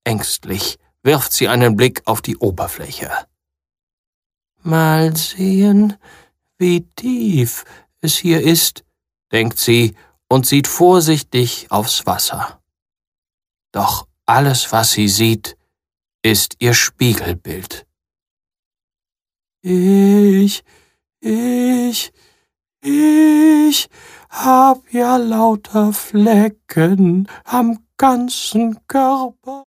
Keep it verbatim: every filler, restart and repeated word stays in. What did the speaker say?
Ängstlich wirft sie einen Blick auf die Oberfläche. »Mal sehen, wie tief es hier ist«, denkt sie und sieht vorsichtig aufs Wasser. Doch alles, was sie sieht, ist ihr Spiegelbild. »Ich, ich, ich hab ja lauter Flecken am ganzen Körper.«